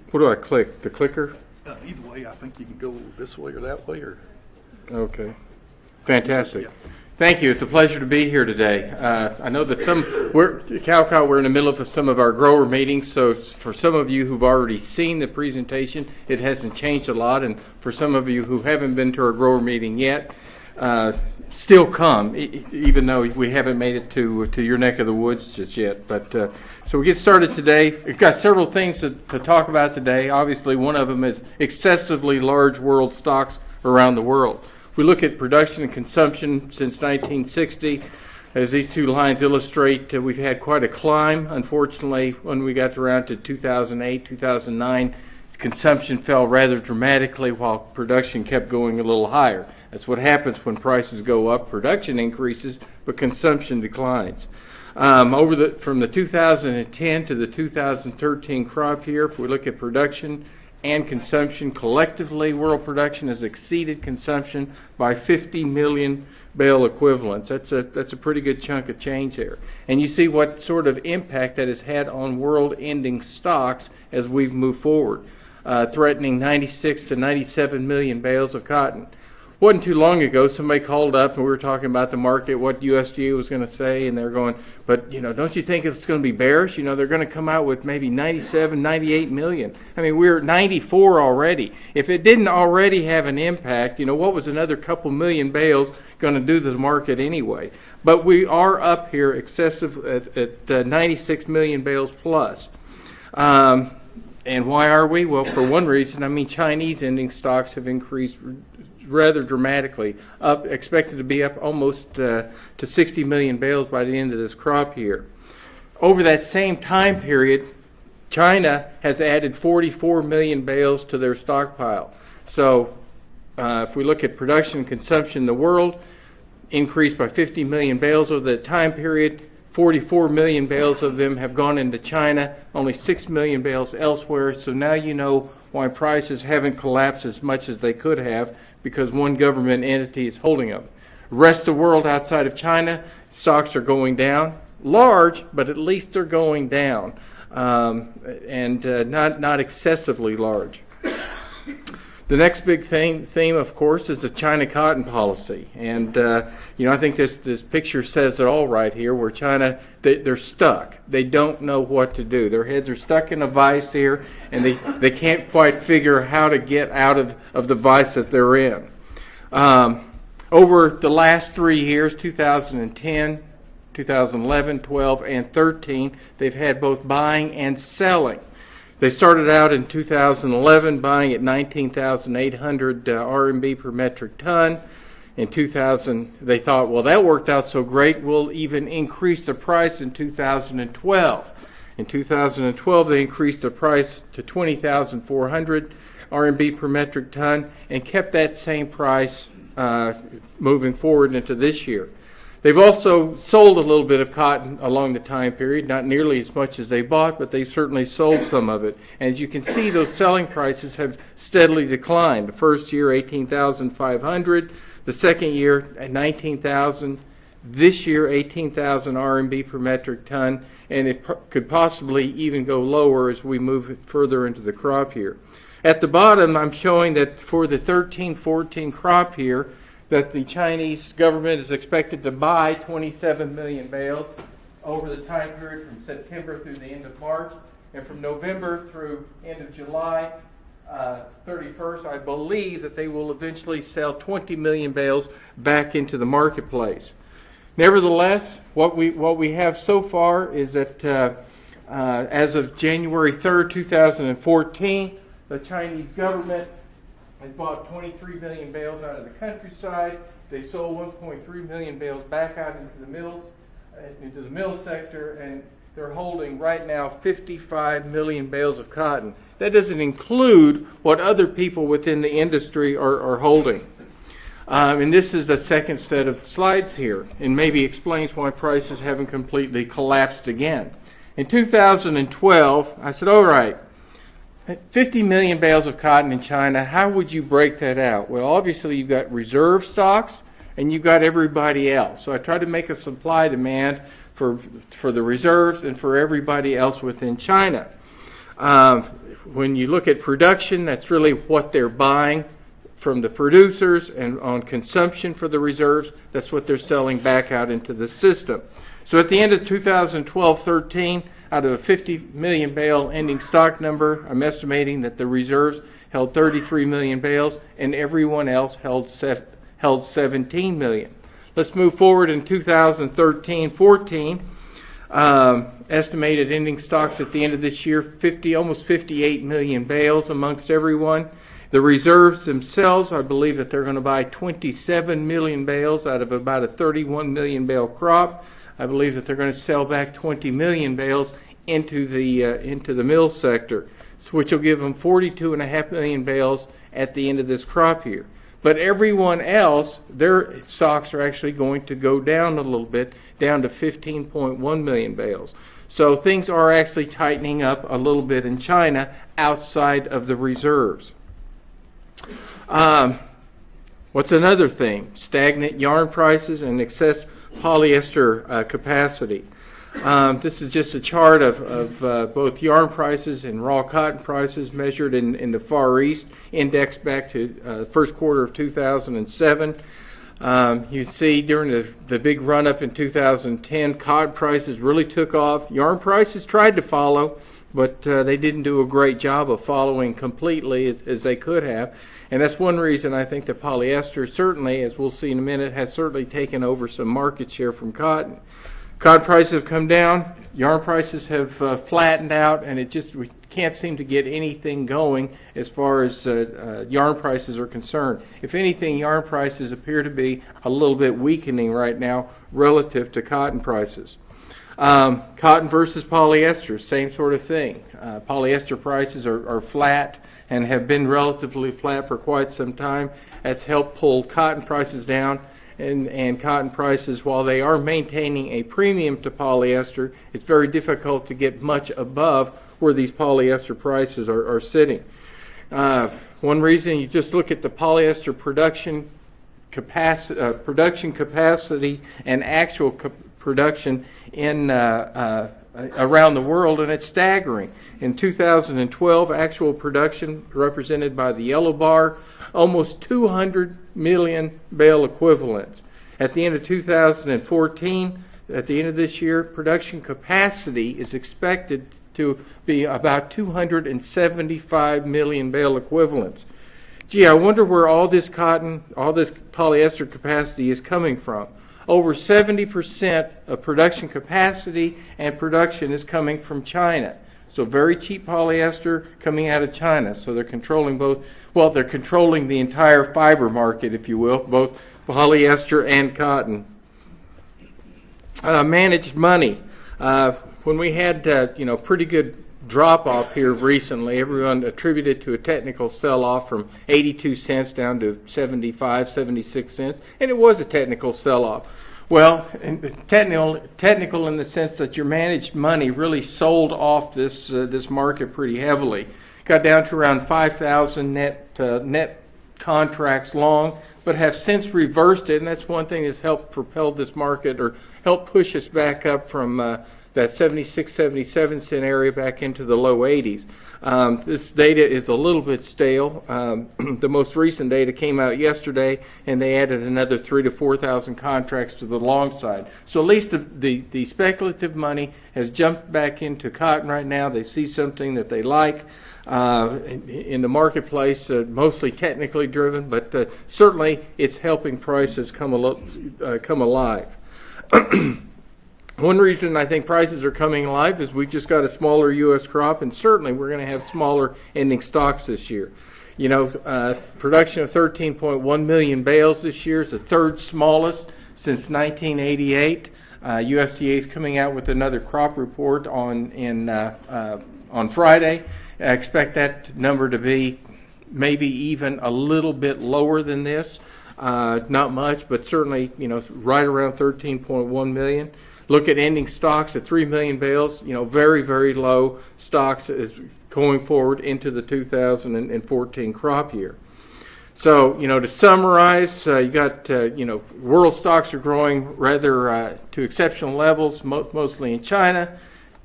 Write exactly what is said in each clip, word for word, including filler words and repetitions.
What do I click? The clicker? Uh, either way, I think you can go this way or that way. Or Okay. Fantastic. Yeah. Thank you. It's a pleasure to be here today. Uh, I know that some, we're, Calcott, we're in the middle of some of our grower meetings, so for some of you who've already seen the presentation, it hasn't changed a lot, and for some of you who haven't been to our grower meeting yet, uh, still come, e- even though we haven't made it to to your neck of the woods just yet. But uh, so we get started today. We've got several things to, to talk about today. Obviously, one of them is excessively large world stocks around the world. We look at production and consumption since nineteen sixty. As these two lines illustrate, uh, we've had quite a climb. Unfortunately, when we got around to two thousand eight, two thousand nine, consumption fell rather dramatically while production kept going a little higher. That's what happens when prices go up. Production increases, but consumption declines. Um, over the from the two thousand ten to the two thousand thirteen crop year, if we look at production and consumption collectively, world production has exceeded consumption by fifty million bale equivalents. That's a that's a pretty good chunk of change there. And you see what sort of impact that has had on world-ending stocks as we've moved forward, uh, threatening ninety-six to ninety-seven million bales of cotton. Wasn't too long ago, somebody called up and we were talking about the market, what U S D A was going to say, and they're going, but, you know, don't you think it's going to be bearish? You know, they're going to come out with maybe ninety-seven, ninety-eight million. I mean, we're at ninety-four already. If it didn't already have an impact, you know, what was another couple million bales going to do to the market anyway? But we are up here excessive at, at uh, ninety-six million bales plus. Um, and why are we? Well, for one reason, I mean, Chinese ending stocks have increased rather dramatically, up expected to be up almost uh, to sixty million bales by the end of this crop year. Over that same time period, China has added forty-four million bales to their stockpile. So uh, if we look at production and consumption in the world, increased by fifty million bales over that time period. forty-four million bales of them have gone into China, only six million bales elsewhere. So now you know why prices haven't collapsed as much as they could have, because one government entity is holding them. The rest of the world outside of China, stocks are going down. Large, but at least they're going down, um, and uh, not not excessively large. The next big thing, theme, of course, is the China cotton policy. And, uh, you know, I think this, this picture says it all right here, where China, they, they're stuck. They don't know what to do. Their heads are stuck in a vice here, and they, they can't quite figure how to get out of, of the vice that they're in. Um, over the last three years, two thousand ten, two thousand eleven, twelve, and thirteen, they've had both buying and selling. They started out in two thousand eleven buying at nineteen thousand eight hundred uh, R M B per metric ton. In two thousand, they thought, well, that worked out so great, we'll even increase the price in two thousand twelve. In two thousand twelve, they increased the price to twenty thousand four hundred R M B per metric ton and kept that same price uh, moving forward into this year. They've also sold a little bit of cotton along the time period, not nearly as much as they bought, but they certainly sold some of it. And as you can see, those selling prices have steadily declined. The first year, eighteen thousand five hundred. The second year, nineteen thousand. This year, eighteen thousand R M B per metric ton. And it p- could possibly even go lower as we move further into the crop year. At the bottom, I'm showing that for the thirteen fourteen crop year, that the Chinese government is expected to buy twenty-seven million bales over the time period from September through the end of March, and from November through end of July uh, thirty-first, I believe that they will eventually sell twenty million bales back into the marketplace. Nevertheless, what we what we have so far is that uh, uh, as of January third, two thousand fourteen, the Chinese government they bought twenty-three million bales out of the countryside. They sold one point three million bales back out into the mills, uh, into the mill sector, and they're holding right now fifty-five million bales of cotton. That doesn't include what other people within the industry are, are holding. Um, and this is the second set of slides here, and maybe explains why prices haven't completely collapsed again. In two thousand twelve, I said, all right, fifty million bales of cotton in China, how would you break that out? Well, obviously you've got reserve stocks and you've got everybody else. So I tried to make a supply demand for for the reserves and for everybody else within China. Um, when you look at production, that's really what they're buying from the producers, and on consumption for the reserves, that's what they're selling back out into the system. So at the end of two thousand twelve thirteen, out of a fifty million barrel ending stock number, I'm estimating that the reserves held thirty-three million barrels and everyone else held se- held seventeen million. Let's move forward in two thousand thirteen fourteen. Um, estimated ending stocks at the end of this year, fifty, almost fifty-eight million barrels amongst everyone. The reserves themselves, I believe that they're going to buy twenty-seven million barrels out of about a thirty-one million barrel crop. I believe that they're going to sell back twenty million barrels into the uh, into the mill sector, which will give them forty-two point five million barrels at the end of this crop year. But everyone else, their stocks are actually going to go down a little bit, down to fifteen point one million barrels. So things are actually tightening up a little bit in China outside of the reserves. Um, what's another thing? Stagnant yarn prices and excess polyester uh, capacity. Um, this is just a chart of, of uh, both yarn prices and raw cotton prices measured in, in the Far East, indexed back to uh, the first quarter of two thousand seven. Um, you see during the, the big run-up in two thousand ten, cotton prices really took off. Yarn prices tried to follow, but uh, they didn't do a great job of following completely as, as they could have. And that's one reason I think that polyester certainly, as we'll see in a minute, has certainly taken over some market share from cotton. Cotton prices have come down, yarn prices have uh, flattened out, and it just we can't seem to get anything going as far as uh, uh, yarn prices are concerned. If anything, yarn prices appear to be a little bit weakening right now relative to cotton prices. Um, cotton versus polyester, same sort of thing. Uh, polyester prices are, are flat and have been relatively flat for quite some time. That's helped pull cotton prices down. And, and cotton prices, while they are maintaining a premium to polyester, it's very difficult to get much above where these polyester prices are, are sitting. Uh, one reason, you just look at the polyester production capacity, uh, production capacity and actual co- production in uh, uh, around the world, and it's staggering. In two thousand twelve, actual production represented by the yellow bar, almost two hundred million barrel equivalents. At the end of two thousand fourteen, at the end of this year, production capacity is expected to be about two hundred seventy-five million barrel equivalents. Gee, I wonder where all this cotton, all this polyester capacity is coming from. Over seventy percent of production capacity and production is coming from China. So very cheap polyester coming out of China. So they're controlling both, well, they're controlling the entire fiber market, if you will, both polyester and cotton. Uh, managed money. Uh, when we had, uh, you know, pretty good drop-off here recently, everyone attributed to a technical sell-off from eighty-two cents down to seventy-five, seventy-six cents, and it was a technical sell-off. Well, technical, technical in the sense that your managed money really sold off this uh, this market pretty heavily. Got down to around five thousand net uh, net contracts long, but have since reversed it, and that's one thing that's helped propel this market or helped push us back up from uh, that seventy-six, seventy-seven cent area back into the low eighties. Um, this data is a little bit stale. Um, the most recent data came out yesterday, and they added another three to four thousand contracts to the long side. So at least the, the, the speculative money has jumped back into cotton right now. They see something that they like uh, in, in the marketplace, uh, mostly technically driven, but uh, certainly it's helping prices come al- uh, come alive. One reason I think prices are coming alive is we just got a smaller U S crop, and certainly we're going to have smaller ending stocks this year. You know, uh, production of thirteen point one million bales this year is the third smallest since nineteen eighty-eight. Uh, U S D A is coming out with another crop report on in uh, uh, on Friday. I expect that number to be maybe even a little bit lower than this. Uh, not much, but certainly, you know, right around thirteen point one million. Look at ending stocks at three million bales, you know, very, very low stocks as going forward into the two thousand fourteen crop year. So, you know, to summarize, uh, you got, uh, you know, world stocks are growing rather uh, to exceptional levels, mo- mostly in China.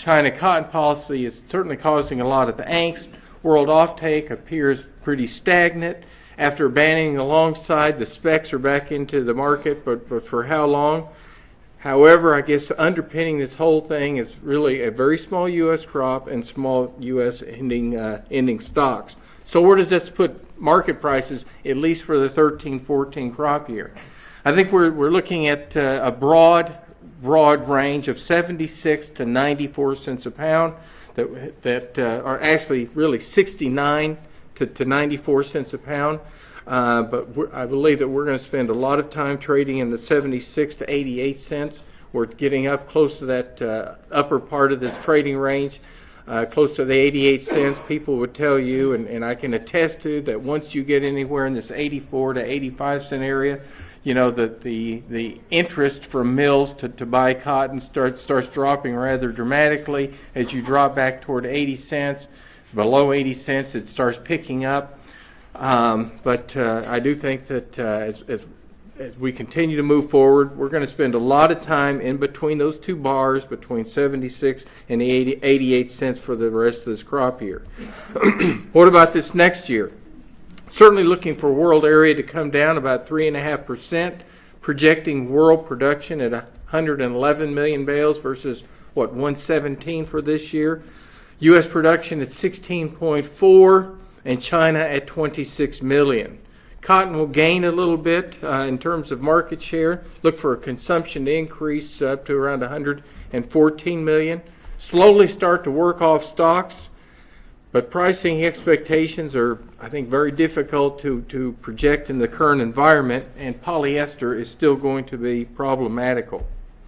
China cotton policy is certainly causing a lot of angst. World offtake appears pretty stagnant. After banning alongside, the specs are back into the market, but, but for how long? However, I guess underpinning this whole thing is really a very small U S crop and small U S ending uh, ending stocks. So where does this put market prices, at least for the thirteen fourteen crop year? I think we're we're looking at uh, a broad broad range of seventy-six to ninety-four cents a pound. That that uh, are actually really sixty-nine to, to ninety-four cents a pound. Uh, but we're, I believe that we're going to spend a lot of time trading in the seventy-six to eighty-eight cents. We're getting up close to that uh, upper part of this trading range, uh, close to the eighty-eight cents. People would tell you, and, and I can attest to, that once you get anywhere in this eighty-four to eighty-five cent area, you know, the, the, the interest from mills to, to buy cotton starts, starts dropping rather dramatically. As you drop back toward eighty cents, below eighty cents, it starts picking up. Um, but uh, I do think that uh, as, as, as we continue to move forward, we're going to spend a lot of time in between those two bars, between seventy-six and eighty, eighty-eight cents for the rest of this crop year. What about this next year? Certainly looking for world area to come down about three point five percent, projecting world production at one hundred eleven million bales versus, what, one seventeen for this year. U S production at sixteen point four, and China at twenty-six million. Cotton will gain a little bit uh, in terms of market share. Look for a consumption to increase up to around one hundred fourteen million. Slowly start to work off stocks. But pricing expectations are, I think, very difficult to, to project in the current environment, and polyester is still going to be problematical.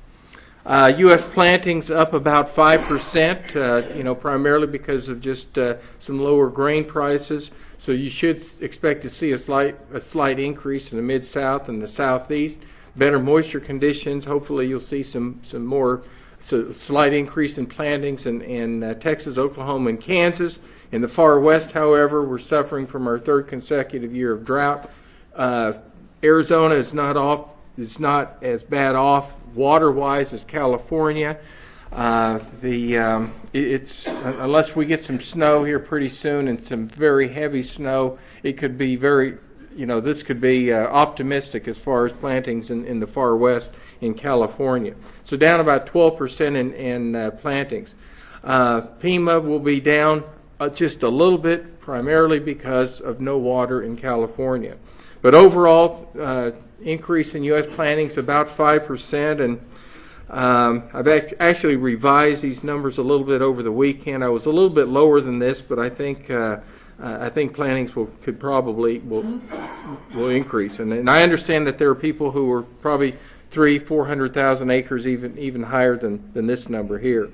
Uh, U S plantings up about five percent, uh, you know, primarily because of just uh, some lower grain prices. So you should expect to see a slight a slight increase in the Mid-South and the Southeast. Better moisture conditions. Hopefully you'll see some, some more, so slight increase in plantings in, in uh, Texas, Oklahoma, and Kansas. In the far west, however, we're suffering from our third consecutive year of drought. Uh, Arizona is not off, is not as bad off water-wise as California. Uh, the um, it, it's unless we get some snow here pretty soon and some very heavy snow, it could be very, you know, this could be uh, optimistic as far as plantings in, in the far west in California. So down about twelve percent in, in uh, plantings. Uh, Pima will be down uh, just a little bit, primarily because of no water in California. But overall, uh, increase in U S plantings about five percent, and um, I've act- actually revised these numbers a little bit over the weekend. I was a little bit lower than this, but I think uh, uh, I think plantings will could probably will will increase, and, and I understand that there are people who are probably three, four hundred thousand acres, even even higher than than this number here.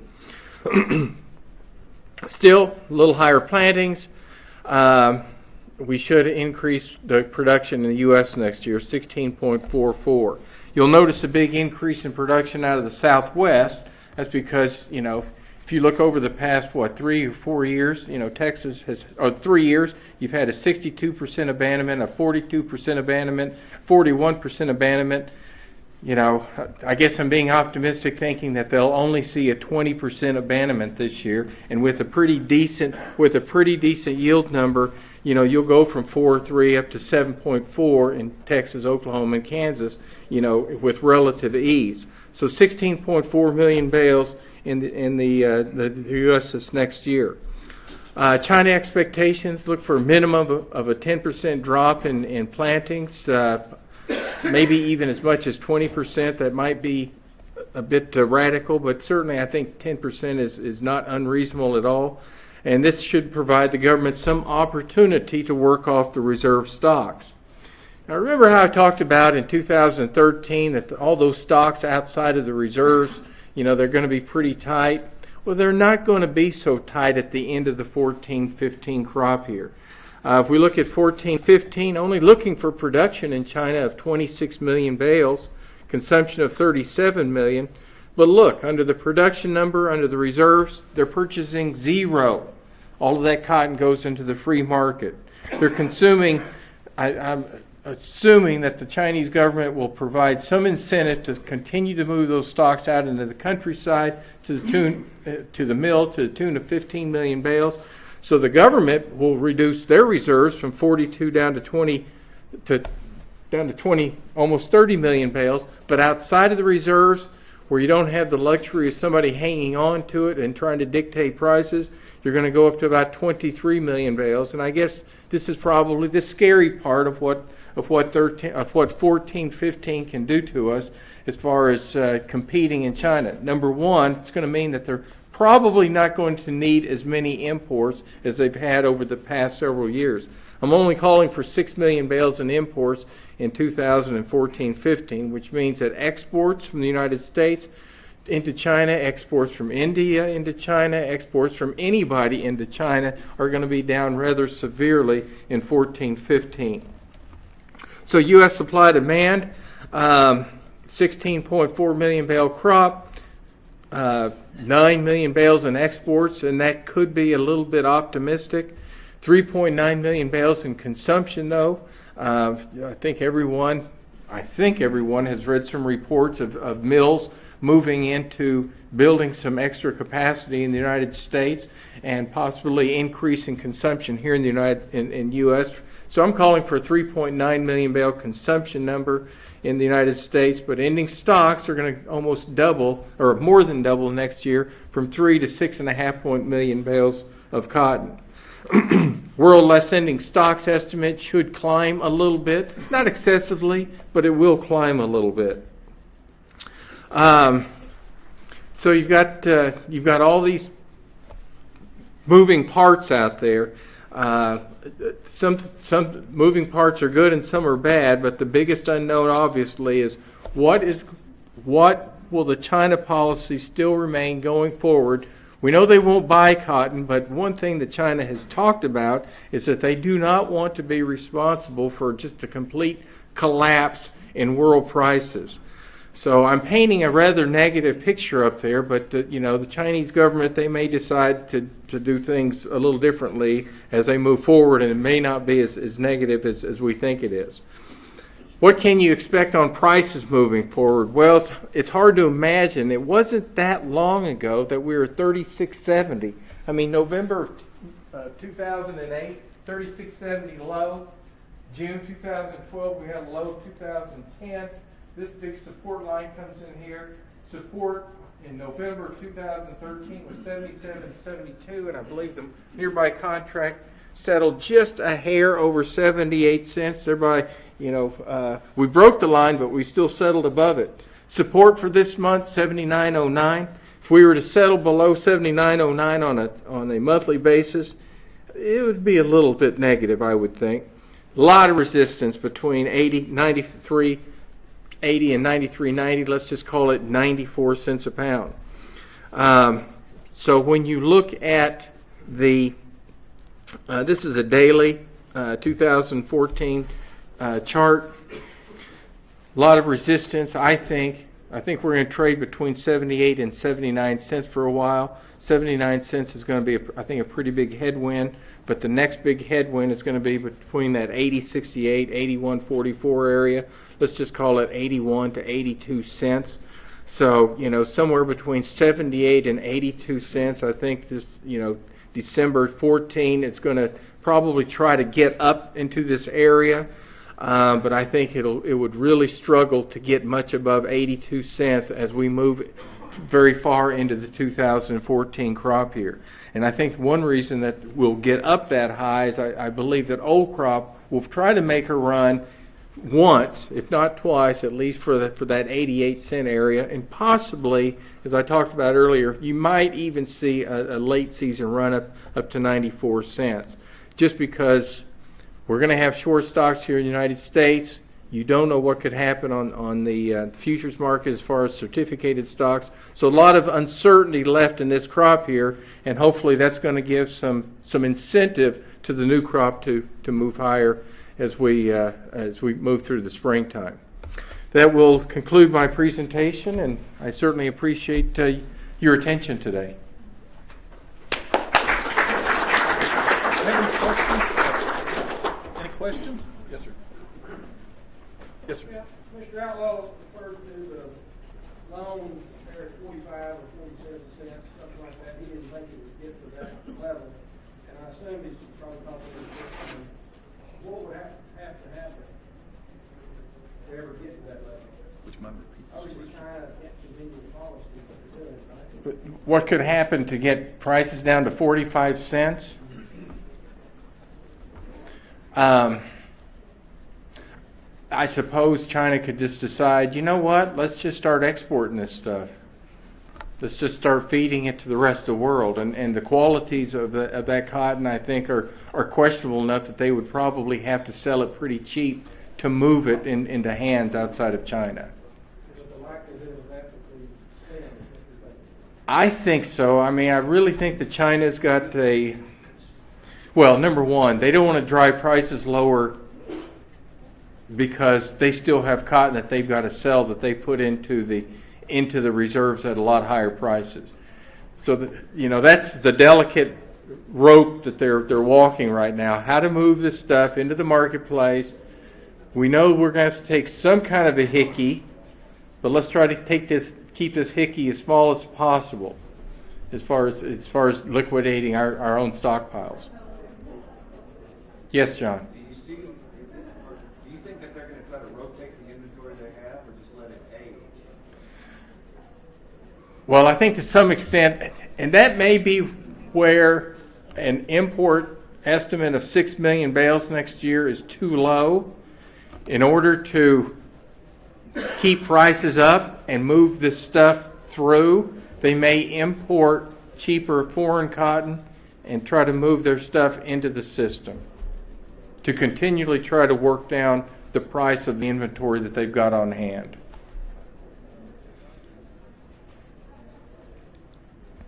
Still, a little higher plantings. Um, we should increase the production in the U S next year, sixteen point four four. You'll notice a big increase in production out of the Southwest. That's because, you know, if you look over the past, what, three or four years, you know, Texas has, or three years, you've had a sixty-two percent abandonment, a forty-two percent abandonment, forty-one percent abandonment. You know, I guess I'm being optimistic, thinking that they'll only see a twenty percent abandonment this year, and with a pretty decent, with a pretty decent yield number, you know, you'll go from four point three up to seven point four in Texas, Oklahoma, and Kansas, you know, with relative ease. So sixteen point four million bales in the in the uh, the U S this next year. Uh, China expectations look for a minimum of, of a ten percent drop in in plantings. Uh, maybe even as much as twenty percent. That might be a bit uh, radical, but certainly I think ten percent is, is not unreasonable at all. And this should provide the government some opportunity to work off the reserve stocks. Now, remember how I talked about in two thousand thirteen that all those stocks outside of the reserves, you know, they're going to be pretty tight? Well, they're not going to be so tight at the end of the fourteen fifteen crop year. Uh, if we look at fourteen fifteen, only looking for production in China of twenty-six million bales, consumption of thirty-seven million. But look, under the production number, under the reserves, they're purchasing zero. All of that cotton goes into the free market. They're consuming, I, I'm, assuming that the Chinese government will provide some incentive to continue to move those stocks out into the countryside to the tune uh, to the mill to the tune of fifteen million bales. So the government will reduce their reserves from forty-two down to twenty to down to twenty, almost thirty million bales. But outside of the reserves, where you don't have the luxury of somebody hanging on to it and trying to dictate prices, you're going to go up to about twenty-three million bales. And I guess this is probably the scary part of what of what thirteen, of what fourteen, fifteen can do to us as far as uh, competing in China. Number one, it's going to mean that they're probably not going to need as many imports as they've had over the past several years. I'm only calling for six million bales in imports in two thousand fourteen fifteen, which means that exports from the United States into China, exports from India into China, exports from anybody into China are going to be down rather severely in fourteen fifteen. So U S supply demand, um, sixteen point four million bale crop, uh, nine million bales in exports, and that could be a little bit optimistic. three point nine million bales in consumption, though. Uh, I think everyone, I think everyone has read some reports of, of mills moving into building some extra capacity in the United States and possibly increasing consumption here in the United in, in U S. So I'm calling for a three point nine million bale consumption number in the United States, but ending stocks are going to almost double or more than double next year from three to six and a half point million bales of cotton. World less ending stocks estimate should climb a little bit, not excessively, but it will climb a little bit. Um, so you've got uh, you've got all these moving parts out there. Uh, some some moving parts are good and some are bad, but the biggest unknown, obviously, is what is what will the China policy still remain going forward. We know they won't buy cotton, but one thing that China has talked about is that they do not want to be responsible for just a complete collapse in world prices. So I'm painting a rather negative picture up there, but the, you know, the Chinese government, they may decide to, to do things a little differently as they move forward, and it may not be as, as negative as, as we think it is. What can you expect on prices moving forward? Well, it's hard to imagine. It wasn't that long ago that we were thirty-six seventy. I mean, November uh, two thousand eight, thirty-six seventy low. June two thousand twelve, we had a low of two thousand ten. This big support line comes in here. Support in November of two thousand thirteen was seventy-seven seventy-two, and I believe the nearby contract settled just a hair over seventy-eight cents. Thereby, you know, uh, we broke the line, but we still settled above it. Support for this month, seventy-nine oh nine. If we were to settle below seventy-nine oh nine on a on a monthly basis, it would be a little bit negative, I would think. A lot of resistance between eighty, ninety-three eighty and ninety-three ninety. Let's just call it ninety-four cents a pound. Um, so when you look at the, uh, this is a daily uh, two thousand fourteen uh, chart. A lot of resistance, I think. I think we're going to trade between seventy-eight and seventy-nine cents for a while. seventy-nine cents is going to be, a, I think, a pretty big headwind. But the next big headwind is going to be between that eighty sixty-eight, eighty-one forty-four area. Let's just call it eighty-one to eighty-two cents. So, you know, somewhere between seventy-eight and eighty-two cents. I think this, you know, December fourteenth, it's going to probably try to get up into this area. Um, but I think it'll it would really struggle to get much above eighty-two cents as we move very far into the two thousand fourteen crop year. And I think one reason that we'll get up that high is I, I believe that old crop will try to make a run once, if not twice, at least for the, for that eighty-eight cent area, and possibly, as I talked about earlier, you might even see a, a late season run up up to ninety-four cents, just because we're going to have short stocks here in the United States. You don't know what could happen on, on the uh, futures market as far as certificated stocks. So a lot of uncertainty left in this crop here, and hopefully that's going to give some, some incentive to the new crop to, to move higher as we, uh, as we move through the springtime. That will conclude my presentation, and I certainly appreciate uh, your attention today. Questions? Yes, sir. Yes, sir. Yeah, Mister Outlaw referred to the loan there at forty-five or forty-seven cents, something like that. He didn't think it would get to that level, and I assume he's probably talking about what would have, have to happen to ever get to that level. Which member? Obviously, China can't continue the policy that they're doing, right? But what could happen to get prices down to forty-five cents? Um, I suppose China could just decide, you know what, let's just start exporting this stuff. Let's just start feeding it to the rest of the world. And, and the qualities of, the, of that cotton, I think, are, are questionable enough that they would probably have to sell it pretty cheap to move it in, into hands outside of China. But the likelihood of that would be thin. I think so. I mean, I really think that China's got a... Well, number one, they don't want to drive prices lower because they still have cotton that they've got to sell that they put into the into the reserves at a lot higher prices. So, that, you know, that's the delicate rope that they're they're walking right now. How to move this stuff into the marketplace. We know we're going to have to take some kind of a hickey, but let's try to take this, keep this hickey as small as possible, as far as as far as liquidating our, our own stockpiles. Yes, John. Do you see, or do you think that they're going to try to rotate the inventory they have, or just let it age? Well, I think to some extent, and that may be where an import estimate of six million bales next year is too low. In order to keep prices up and move this stuff through, they may import cheaper foreign cotton and try to move their stuff into the system to continually try to work down the price of the inventory that they've got on hand.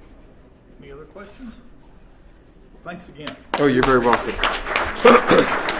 Any other questions? Thanks again. Oh, you're very welcome.